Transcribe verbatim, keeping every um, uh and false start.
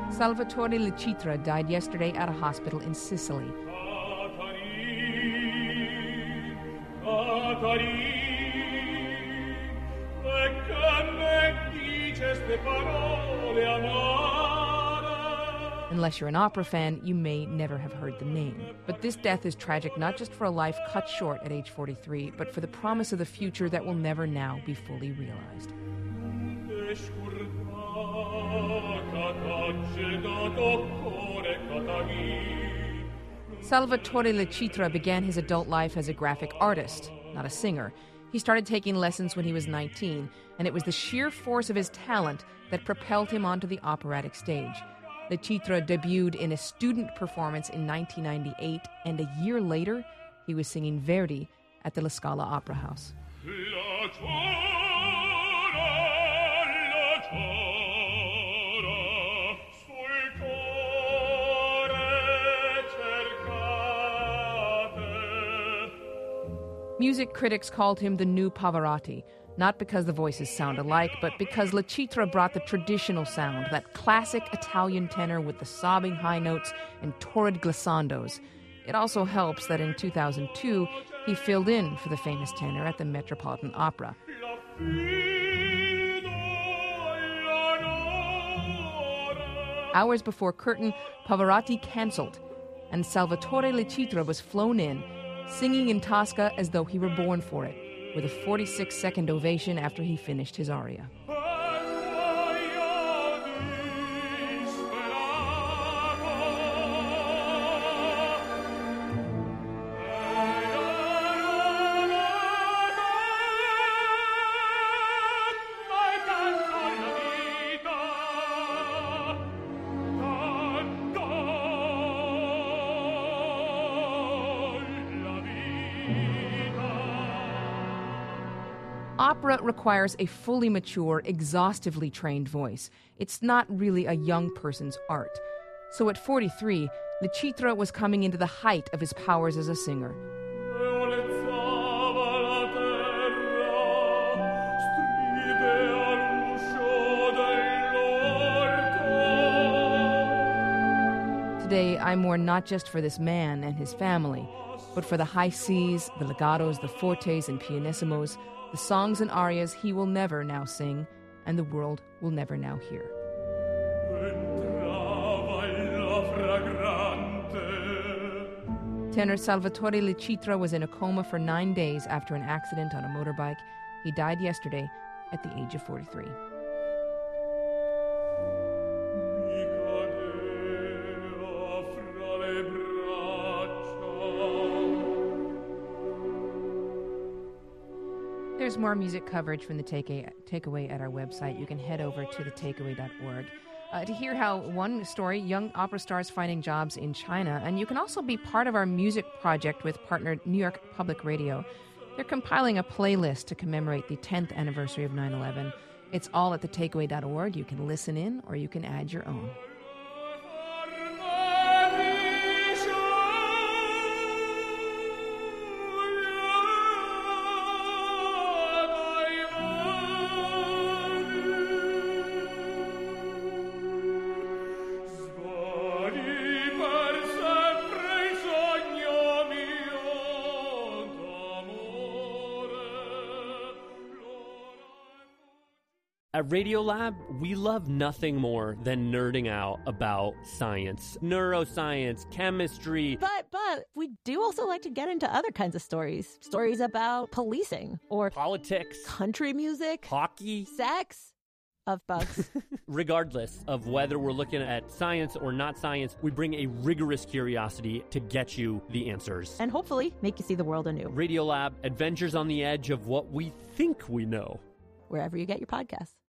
Salvatore Lecitra died yesterday at a hospital in Sicily. Unless you're an opera fan, you may never have heard the name. But this death is tragic not just for a life cut short at age forty-three, but for the promise of the future that will never now be fully realized. Salvatore Lecitra began his adult life as a graphic artist, not a singer. He started taking lessons when he was nineteen, and it was the sheer force of his talent that propelled him onto the operatic stage. Lecitra debuted in a student performance in nineteen ninety-eight, and a year later, he was singing Verdi at the La Scala Opera House. Music critics called him the new Pavarotti, not because the voices sound alike, but because Lecitra brought the traditional sound, that classic Italian tenor with the sobbing high notes and torrid glissandos. It also helps that in two thousand two, he filled in for the famous tenor at the Metropolitan Opera. Hours before curtain, Pavarotti canceled, and Salvatore Lecitra was flown in, singing in Tosca as though he were born for it, with a forty-six second ovation after he finished his aria. Opera requires a fully mature, exhaustively trained voice. It's not really a young person's art. So at forty-three, Lecitra was coming into the height of his powers as a singer. Today, I mourn not just for this man and his family, but for the high Cs, the legatos, the fortes and pianissimos, the songs and arias he will never now sing, and the world will never now hear. Tenor Salvatore Lecitra was in a coma for nine days after an accident on a motorbike. He died yesterday at the age of forty-three. There's more music coverage from the Takeaway at our website. You can head over to the takeaway dot org uh, to hear how one story, young opera stars finding jobs in China. And you can also be part of our music project with partner New York Public Radio. They're compiling a playlist to commemorate the tenth anniversary of nine eleven. It's all at the takeaway dot org. You can listen in or you can add your own. At Radiolab, we love nothing more than nerding out about science, neuroscience, chemistry. But, but, we do also like to get into other kinds of stories. Stories about policing or politics, country music, hockey, sex, of bugs. Regardless of whether we're looking at science or not science, we bring a rigorous curiosity to get you the answers. And hopefully make you see the world anew. Radiolab, adventures on the edge of what we think we know. Wherever you get your podcasts.